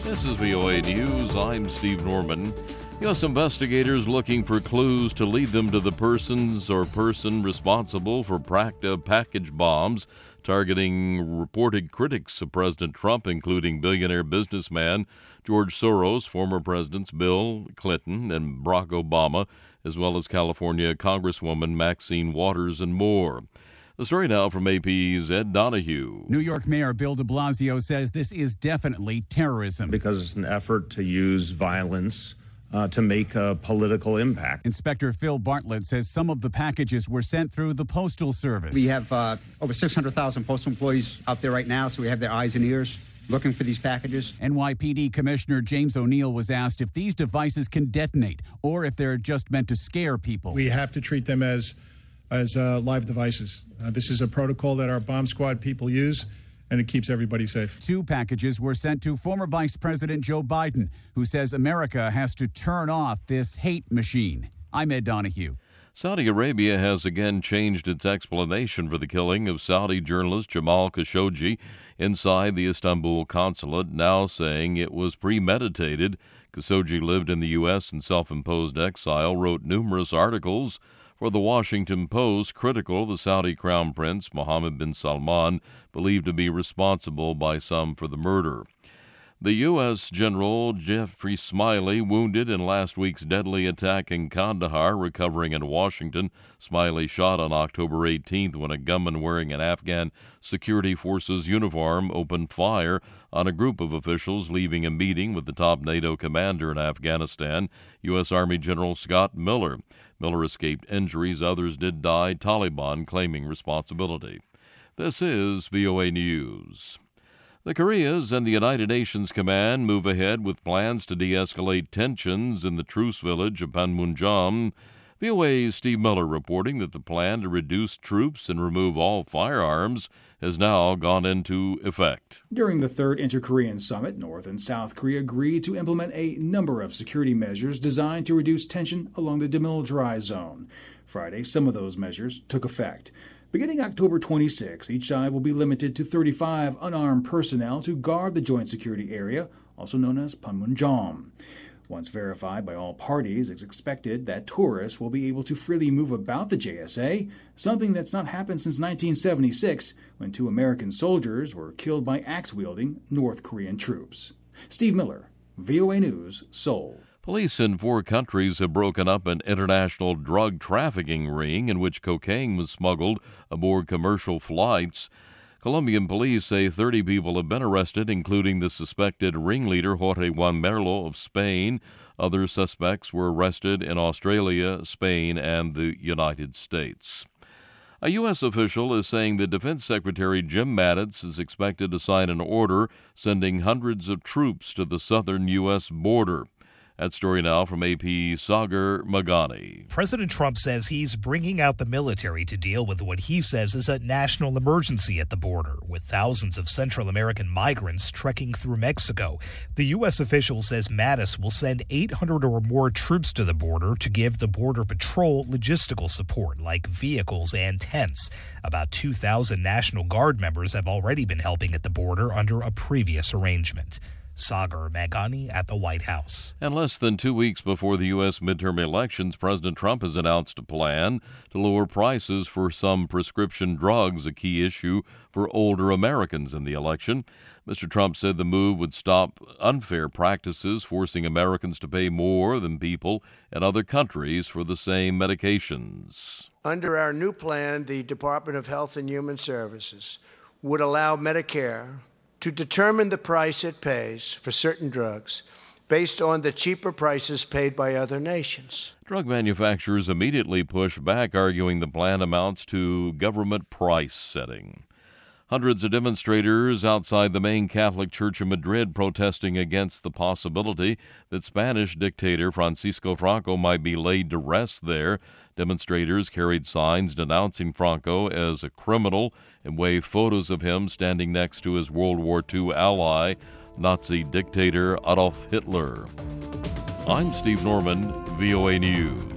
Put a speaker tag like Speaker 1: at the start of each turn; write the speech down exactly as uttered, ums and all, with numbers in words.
Speaker 1: This is V O A News. I'm Steve Norman. U S investigators looking for clues to lead them to the persons or person responsible for practice package bombs targeting reported critics of President Trump, including billionaire businessman George Soros, former presidents Bill Clinton and Barack Obama, as well as California Congresswoman Maxine Waters and more. The story now from A P's Ed Donahue.
Speaker 2: New York Mayor Bill de Blasio says this is definitely terrorism.
Speaker 3: Because it's an effort to use violence uh, to make a political impact.
Speaker 2: Inspector Phil Bartlett says some of the packages were sent through the Postal Service.
Speaker 4: We have uh, over six hundred thousand postal employees out there right now, so we have their eyes and ears looking for these packages.
Speaker 2: N Y P D Commissioner James O'Neill was asked if these devices can detonate or if they're just meant to scare people.
Speaker 5: We have to treat them as as uh, live devices. Uh, this is a protocol that our bomb squad people use, and it keeps everybody safe.
Speaker 2: Two packages were sent to former Vice President Joe Biden, who says America has to turn off this hate machine. I'm Ed Donahue.
Speaker 1: Saudi Arabia has again changed its explanation for the killing of Saudi journalist Jamal Khashoggi inside the Istanbul consulate, now saying it was premeditated. Khashoggi lived in the U S in self-imposed exile, wrote numerous articles for the Washington Post critical of the Saudi Crown Prince Mohammed bin Salman, believed to be responsible by some for the murder. The U S General Jeffrey Smiley wounded in last week's deadly attack in Kandahar, recovering in Washington. Smiley shot on October eighteenth when a gunman wearing an Afghan security forces uniform opened fire on a group of officials leaving a meeting with the top NATO commander in Afghanistan, U S Army General Scott Miller. Miller escaped injuries. Others did die, Taliban claiming responsibility. This is V O A News. The Koreas and the United Nations Command move ahead with plans to de-escalate tensions in the truce village of Panmunjom. V O A's Steve Miller reporting that the plan to reduce troops and remove all firearms has now gone into effect.
Speaker 6: During the third Inter-Korean Summit, North and South Korea agreed to implement a number of security measures designed to reduce tension along the demilitarized zone. Friday, some of those measures took effect. Beginning October twenty-sixth, each side will be limited to thirty-five unarmed personnel to guard the joint security area, also known as Panmunjom. Once verified by all parties, it's expected that tourists will be able to freely move about the J S A, something that's not happened since nineteen seventy-six, when two American soldiers were killed by axe-wielding North Korean troops. Steve Miller, V O A News, Seoul.
Speaker 1: Police in four countries have broken up an international drug trafficking ring in which cocaine was smuggled aboard commercial flights. Colombian police say thirty people have been arrested, including the suspected ringleader Jorge Juan Merlo of Spain. Other suspects were arrested in Australia, Spain, and the United States. A U S official is saying that Defense Secretary Jim Mattis is expected to sign an order sending hundreds of troops to the southern U S border. That story now from A P's Sagar Magani.
Speaker 7: President Trump says he's bringing out the military to deal with what he says is a national emergency at the border, with thousands of Central American migrants trekking through Mexico. The U S official says Mattis will send eight hundred or more troops to the border to give the Border Patrol logistical support, like vehicles and tents. About two thousand National Guard members have already been helping at the border under a previous arrangement. Sagar Magani at the White House.
Speaker 1: And less than two weeks before the U S midterm elections, President Trump has announced a plan to lower prices for some prescription drugs, a key issue for older Americans in the election. Mister Trump said the move would stop unfair practices, forcing Americans to pay more than people in other countries for the same medications.
Speaker 8: Under our new plan, the Department of Health and Human Services would allow Medicare to determine the price it pays for certain drugs based on the cheaper prices paid by other nations.
Speaker 1: Drug manufacturers immediately pushed back, arguing the plan amounts to government price setting. Hundreds of demonstrators outside the main Catholic Church in Madrid protesting against the possibility that Spanish dictator Francisco Franco might be laid to rest there. Demonstrators carried signs denouncing Franco as a criminal and waved photos of him standing next to his World War Two ally, Nazi dictator Adolf Hitler. I'm Steve Norman, V O A News.